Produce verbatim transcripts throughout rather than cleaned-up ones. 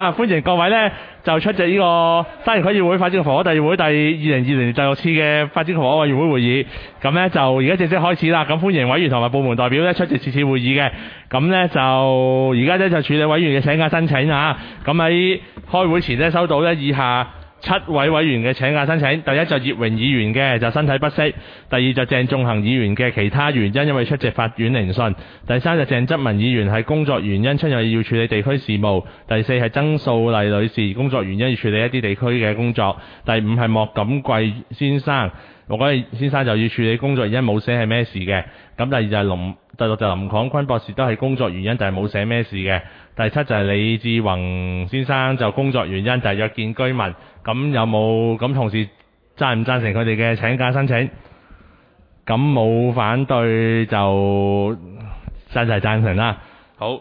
啊！歡迎各位咧，就出席呢個沙田區議會發展及房屋第二會第二零二零年第六次嘅發展及房屋委員會會議。咁咧就而家正式開始啦。咁歡迎委員同埋部門代表咧出席此次會議嘅。咁咧就而家咧就處理委員嘅請假申請啊。咁喺開會前咧收到咧以下七位委員嘅請假申請。第一就葉榮議員嘅就身體不適。第二就鄭仲恒議員嘅其他原因因為出席法院聆訊。第三就鄭則文議員係工作原因出入要處理地區事務。第四係曾素麗女士工作原因要處理一啲地區嘅工作。第五係莫錦貴先生，莫錦貴先生就要處理工作原因冇寫係咩事嘅。咁第二就係林，第六就係林廣坤博士都係工作原因，但係冇寫咩事嘅。第七就係李志宏先生就工作原因，就係約見居民。咁有冇咁同事贊唔贊成佢哋嘅請假申請？咁冇反對就真係贊成啦。好，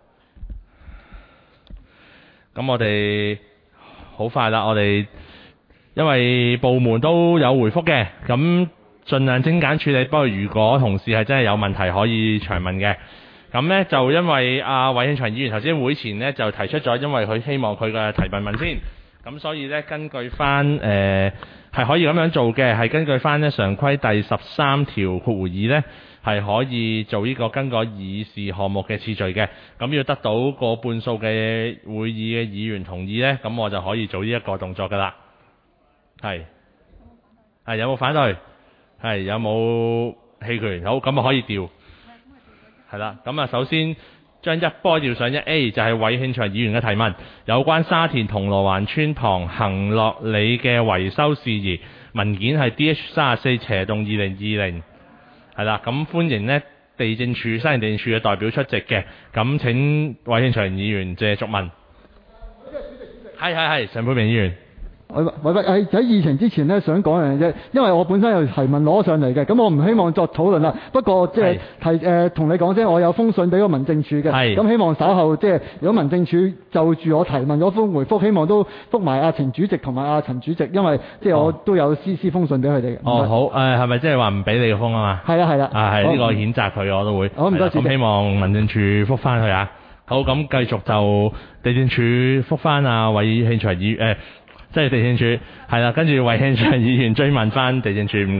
咁我哋好快啦，我哋因為部門都有回覆嘅，咁盡量精簡處理。不過如果同事係真係有問題，可以長問嘅。咁呢就因為阿韋慶祥議員頭先會前呢就提出咗，因為佢希望佢嘅提問問先。咁所以呢，根據翻誒係可以咁樣做嘅，係根據翻呢常規第十三條括弧二呢，係可以做呢個更改議事項目嘅次序嘅。咁要得到過半數嘅會議嘅議員同意呢，咁我就可以做呢一個動作噶啦。係係有冇反對？係有冇棄權？好，咁啊可以調。係啦，咁啊首先將一波調上一 A 就係韋慶祥議員嘅提問，有關沙田銅鑼灣村旁恒樂里嘅維修事宜，文件係 D H 三十四斜洞二零二零，係啦，咁歡迎呢地政處沙田地政處嘅代表出席嘅，咁請韋慶祥議員借續問。係係係，陳沛明議員。 喂喂喂，喺喺議程之前咧，想講樣嘢啫，因為我本身有提問攞上嚟嘅，咁我唔希望作討論啦。不過即係提誒同、呃、你講聲，我有封信俾個民政處嘅，咁希望稍後即係如果民政處就住我提問嗰封回覆，希望都覆埋阿程主席同埋阿陳主席，因為即係我都有私私封信俾佢哋嘅。哦，好，誒係咪即係話唔俾你個封啊嘛？係啊係啦。啊係呢、呢個譴責佢，我都會。好唔該，咁希望民政處覆翻佢啊。好，咁繼續就地政處覆翻阿韋慶祥議員誒。即係地政處，係啦，跟住韋慶祥議員追問翻地政處，唔該。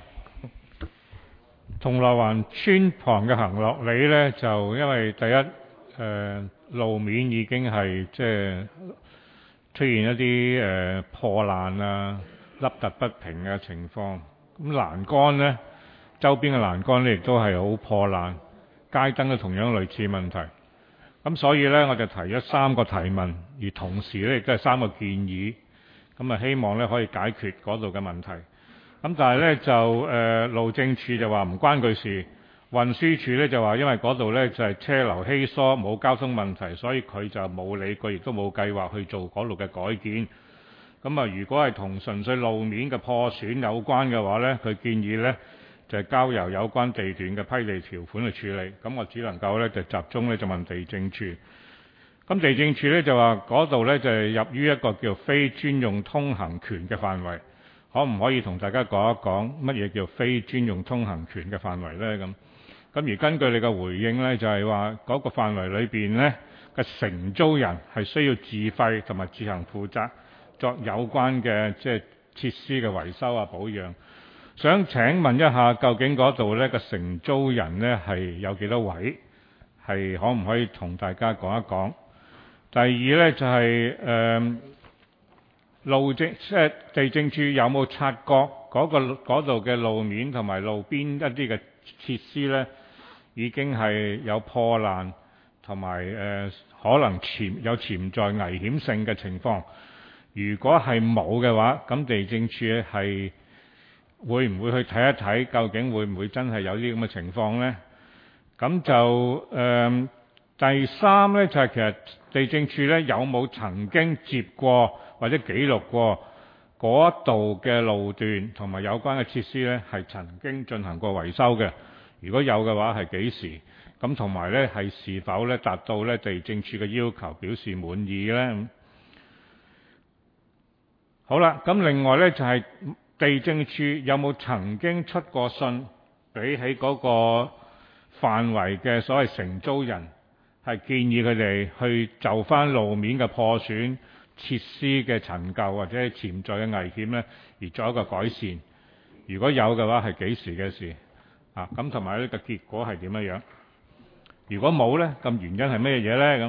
銅鑼灣村旁嘅恒樂里呢，就因為第一誒、呃、路面已經係即係出現一啲誒、呃、破爛啊、凹凸不平嘅情況。咁欄杆呢，周邊嘅欄杆呢亦都係好破爛，街燈都同樣類似問題。咁所以呢，我就提咗三個提問，而同時呢亦都係三個建議。咁啊，希望咧可以解決嗰度嘅問題。咁但係咧就誒、呃、路政署就話唔關佢事，運輸署咧就話因為嗰度咧就係、是、車流稀疏，冇交通問題，所以佢就冇理據，亦都冇計劃去做嗰度嘅改建。咁啊，如果係同純粹路面嘅破損有關嘅話咧，佢建議咧就係、是、交由有關地段嘅批地條款去處理。咁我只能夠咧就集中咧就問地政處。咁地政處咧就話嗰度咧就係入於一個叫非專用通行權嘅範圍，可唔可以同大家講一講乜嘢叫非專用通行權嘅範圍呢？咁咁而根據你嘅回應呢，就係話嗰個範圍裏邊呢嘅承租人係需要自費同埋自行負責作有關嘅即係設施嘅維修啊保養。想請問一下，究竟嗰度呢個承租人呢係有幾多位？係可唔可以同大家講一講？第二呢，就係、是、誒、呃、路政即係地政處有冇察覺嗰、那個嗰度嘅路面同埋路邊一啲嘅設施呢已經係有破爛同埋誒可能潛有潛在危險性嘅情況？如果係冇嘅話，咁地政處係會唔會去睇一睇，究竟會唔會真係有啲咁嘅情況呢？咁就誒。呃第三呢，就係、是、其實地政處呢有冇曾經接過或者記錄過嗰度嘅路段同埋有關嘅設施呢係曾經進行過維修嘅？如果有嘅話係幾時？咁同埋呢係是否呢達到呢地政處嘅要求表示滿意呢？好啦，咁另外呢，就係、是、地政處有冇曾經出過信俾起嗰個範圍嘅所謂承租人？ 係建議佢哋去就翻路面嘅破損設施嘅陳舊或者係潛在嘅危險咧，而作一個改善。如果有嘅話，係幾時嘅事啊？咁同埋呢個結果係點樣樣？如果冇咧，咁原因係咩嘢咧？咁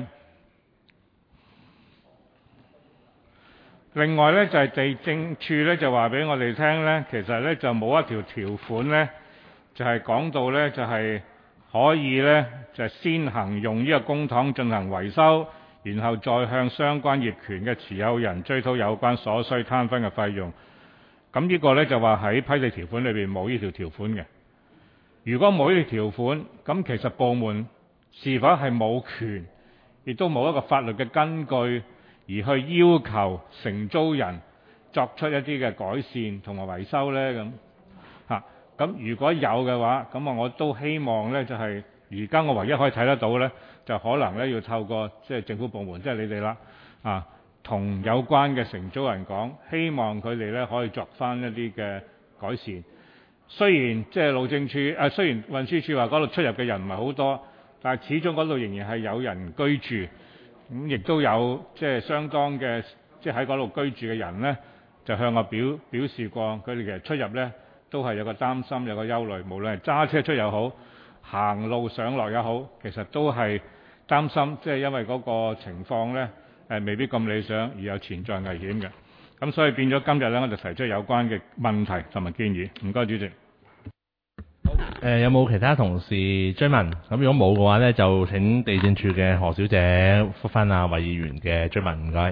另外咧就係地政處咧就話俾我哋聽咧，其實咧就冇一條條款咧，就係講到咧就係可以咧就係先行用呢個公帑進行維修，然後再向相關業權嘅持有人追討有關所需攤分嘅費用。咁呢個咧就話喺批地條款裏邊冇呢條條款嘅。如果冇呢條條款，咁其實部門是否係冇權，亦都冇一個法律嘅根據，而去要求承租人作出一啲嘅改善同埋維修呢？咁嚇咁如果有嘅話，咁啊我都希望呢，就係而家我唯一可以睇得到呢，就可能呢要透過即係政府部門，即係你哋啦啊。同有關嘅承租人講，希望佢哋咧可以作翻一啲嘅改善。雖然即係路政署啊，雖然運輸署話嗰度出入嘅人唔係好多，但係始終嗰度仍然係有人居住，咁、嗯、亦都有即係相當嘅即係喺嗰度居住嘅人呢，就向我表表示過，佢哋其實出入呢都係有個擔心，有個憂慮，無論係揸車出又好，行路上落也好，其實都係擔心，即係因為嗰個情況呢。誒未必咁理想，而有潛在危險嘅，咁所以變咗今日咧，我就提出有關嘅問題同埋建議。唔該，主席。 好，誒有冇其他同事追問？咁如果冇嘅話咧，就請地政處嘅何小姐覆返阿韋議員嘅追問。唔該。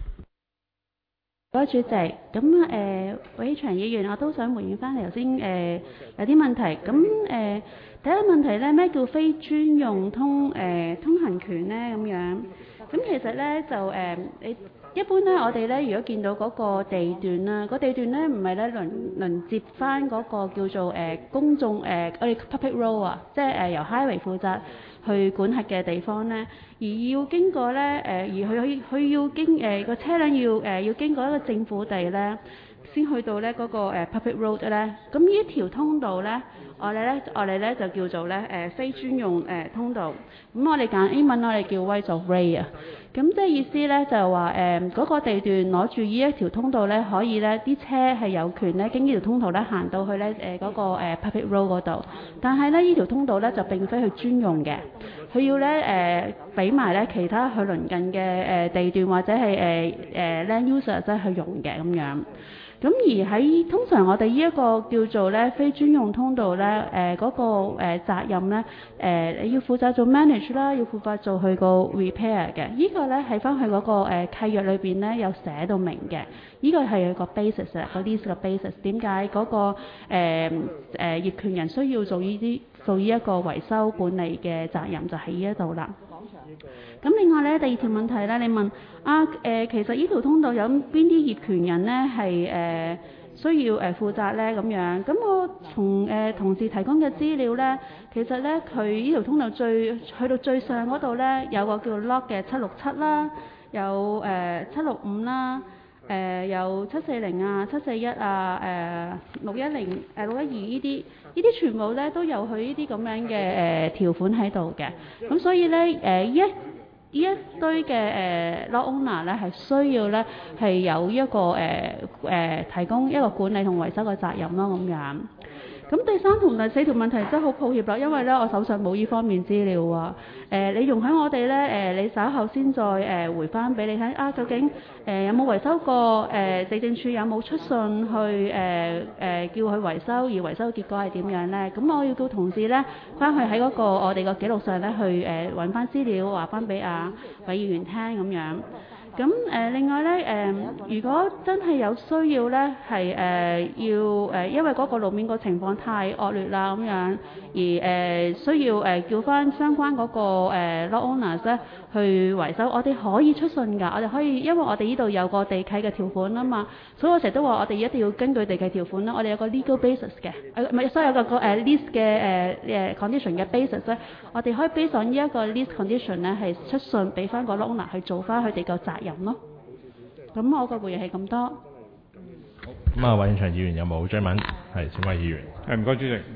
多謝主席，咁誒，韋祥議員，我都想回應翻嚟頭先誒有啲問題。咁誒、呃、第一個問題咧，咩叫非專用通誒、呃、通行權咧？咁樣。咁其實咧就誒，你、呃、一般咧，我哋咧如果見到嗰個地段啦，個地段咧唔係咧鄰鄰接翻嗰個叫做誒、呃、公眾誒、呃、我哋 public road 啊，即係誒由 highway 負責去管轄嘅地方咧，而要經過咧誒、呃，而佢佢要經誒個、呃、車輛要誒、呃、要經過一個政府地咧，先去到咧嗰、那個、呃、public road 咧，咁呢一條通道咧。我哋咧，我哋咧就叫做咧誒、呃、非專用誒、呃、通道。咁我哋揀英文，我哋叫 right of way 啊。咁即係意思咧就係話誒嗰個地段攞住呢一條通道咧，可以咧啲車係有權咧經呢條通道咧行到去咧誒嗰個、呃、public road 嗰度。但係咧呢條通道咧就並非佢專用嘅，佢要咧誒俾埋咧其他佢鄰近嘅誒、呃、地段或者係誒誒 land user 即係去用嘅咁樣。咁而喺通常我哋呢一個叫做咧非專用通道咧，誒、呃、嗰、那個誒、呃、責任咧，誒、呃、你要負責做 manage 啦，要負責做佢個 repair 嘅。呢個咧喺翻佢嗰個誒、呃、契約裏邊咧有寫到明嘅。呢、這個係個 basis 啊，個 lease 嘅 basis。點解嗰個誒誒、呃呃、業權人需要做呢啲做呢一個維修管理嘅責任就喺呢一度啦。咁另外咧，第二條問題咧，你問啊誒、呃，其實呢條通道有邊啲業權人咧係誒需要誒、呃、負責咧咁樣？咁我從誒、呃、同事提供嘅資料咧，其實咧佢呢條通道最去到最上嗰度咧，有個叫 log 嘅七六七啦，有誒七六五啦，誒有七四零啊、七四一啊、誒六一零、誒六一二呢啲，呢啲全部咧都有佢呢啲咁樣嘅誒、呃、條款喺度嘅。咁所以咧誒一呢一堆嘅誒 lot owner 咧係需要咧係有一個誒誒、呃呃、提供一個管理同維修嘅責任咯咁樣。咁第三同第四條問題真係好抱歉啦，因為咧我手上冇呢方面資料啊。誒、呃，你容許我哋咧誒，你稍後先再誒、呃、回翻俾你睇啊，究竟誒、呃、有冇維修過？誒、呃、地政處有冇出信去誒誒、呃呃、叫佢維修？而維修結果係點樣咧？咁我要叫同事咧翻去喺嗰個我哋個記錄上咧去誒揾翻資料，話翻俾阿韋議員聽咁樣。咁誒、呃、另外咧誒、呃，如果真係有需要咧，係誒、呃、要誒、呃，因為嗰個路面個情況太惡劣啦咁樣，而誒、呃、需要誒、呃、叫翻相關嗰、那個誒、呃、lot owners 咧去維修，我哋可以出信㗎，我哋可以，因為我哋呢度有個地契嘅條款啊嘛，所以我成日都話我哋一定要根據地契條款啦，我哋有個 legal basis 嘅，誒唔係，所以有個個誒 lease 嘅誒誒 condition 嘅 basis 咧，我哋可以 base on 呢一個 lease condition 咧係出信俾翻個 lot owner 去做翻佢哋個責任咯。咁我個回應係咁多。好， 咁啊，韋慶祥議員有冇追問？係，請韋議員。 誒唔該，主席。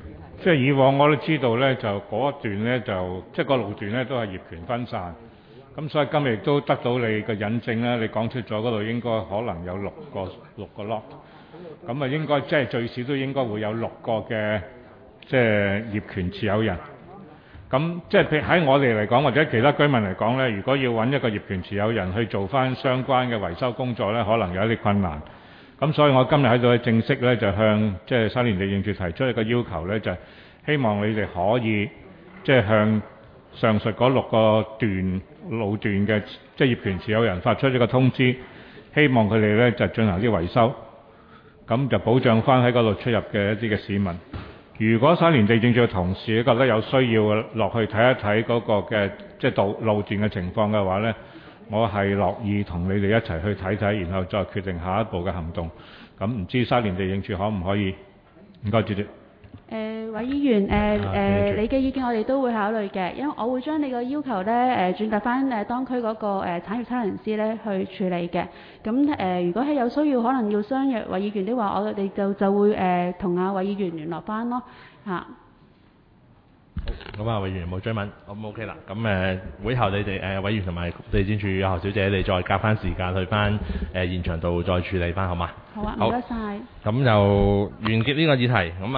即係以往我都知道呢，就嗰一段呢，就即係個路段呢，都係業權分散。咁所以今日亦都得到你嘅引證啦，你講出咗嗰度應該可能有六個六個 lot， 咁啊應該即係最少都應該會有六個嘅即係業權持有人。咁即係喺我哋嚟講，或者其他居民嚟講呢，如果要揾一個業權持有人去做翻相關嘅維修工作呢，可能有一啲困難。咁所以我今日喺度正式呢，就向即係沙田地政處提出一個要求呢，就係希望你哋可以即係向上述嗰六個段路段嘅即係業權持有人發出一個通知，希望佢哋呢就進行啲維修，咁就保障翻喺嗰度出入嘅一啲嘅市民。如果沙田地政處嘅同事覺得有需要落去睇一睇嗰個嘅即係道路段嘅情況嘅話呢，我係樂意同你哋一齊去睇睇，然後再決定下一步嘅行動。咁唔知沙田地政處可唔可以？唔該，主席。 誒，委議員，誒、呃、誒、呃，你嘅意見我哋都會考慮嘅，因為我會將你個要求咧誒轉達翻誒當區嗰、那個誒、呃、產業測量師咧去處理嘅。咁誒、呃，如果係有需要，可能要相約委議員的話，我哋就就會誒同阿委議員聯絡翻咯嚇。 咁啊，委員冇追問，咁 OK 啦。咁誒、呃，會後你哋誒、呃、委員同埋地政處何小姐，你再夾翻時間去翻誒、呃、現場度再處理翻，好嘛？ 好啊，唔該晒。 咁就完結呢個議題，咁啊。